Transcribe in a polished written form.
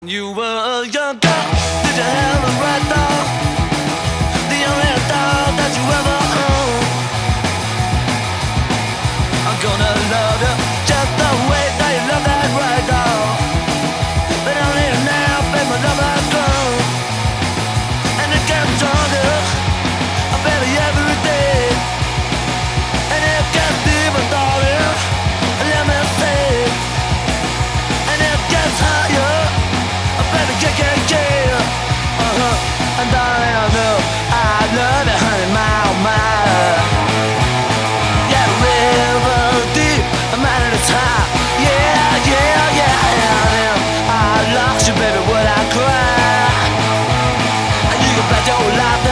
You were a young girl, did you have a right dog? The only dog that you ever owned. I'm gonna love you just the way that you love that right dog. But only now, babe, my love has grown. And it gets stronger, baby, every day. And it gets deeper, darling, let me say. And it gets higher, baby, yeah. And darling, I know I love you, honey, my. Yeah, river deep, I'm out of the top. Yeah. I lost you, baby, would I cry? And you can bet your life